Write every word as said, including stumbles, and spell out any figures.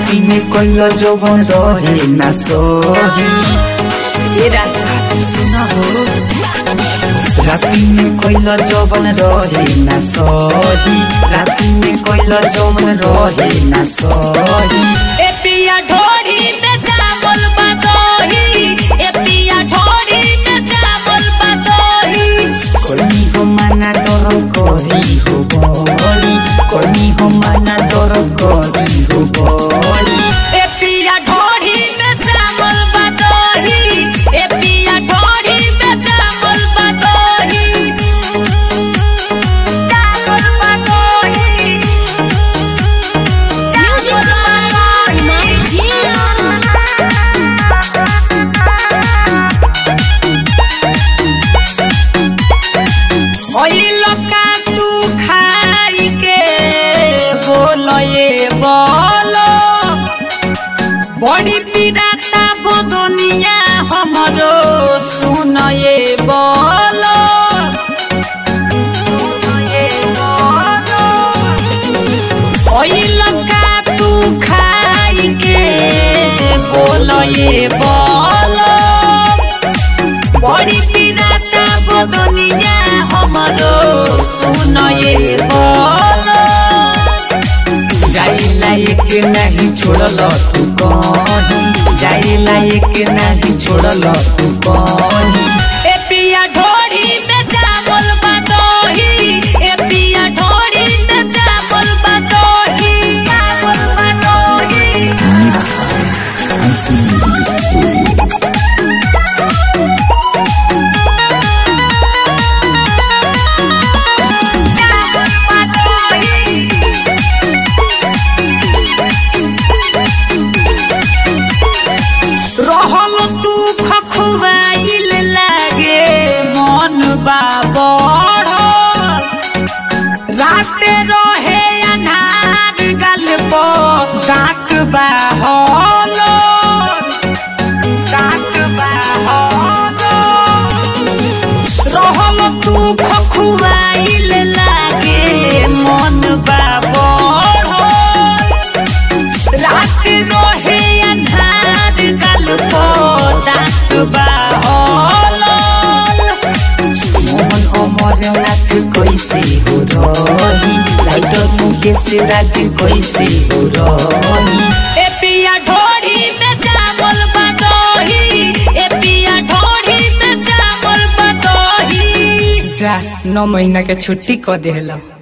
राती में कोइला जवन रहे ना सही तेरा साथ सुना हो राती में कोइला जवन रहे ना सही राती में कोइला जवन रहे ना सही ए पिया ढोरी में चावल बदोही ए पिया ढोरी में चावल बदोही कोनी हो माना डर करी हो बड़ी कोनी हो माना डर करी हो बड़ी ए पिया ढोरी में चावल बदोही ए पिया ढोरी में चावल बदोही चावल बदोही म्यूजिक बाय मर्जिया ओई लका तू खाई के बोलो ये बोलो बड़ी पिराता बदनिया हमरो सुन ये बोलो ओई लका तू खाई के बोलो ये बोलो बड़ी पिराता बदनिया हमरो सुन ये बोलो जाई लायक नहीं छोड़ल तू कहीं जाई लायक नहीं छोड़ल तू कहीं ए पिया ढोरी में चावल बदोही ए पिया ढोरी में चावल बदोही चावल बदोही चावल बदोही रहल तू खखुआइल लागे मन बाबड़ राते रहे अन्हार गल पर डाक बाहल डाक बाहल रहल तू खखुआइल लागे मन बाबड़ रात रहे अन्हार गल पर डाक बाहल मोहन अमर नाथ कैसे हो रही लाइटर मुकेश राज कैसे हो रही ए पिया ढोरी में चावल बदोही ए पिया ढोरी में चावल बदोही जा नौ महीना के छुट्टी क देला।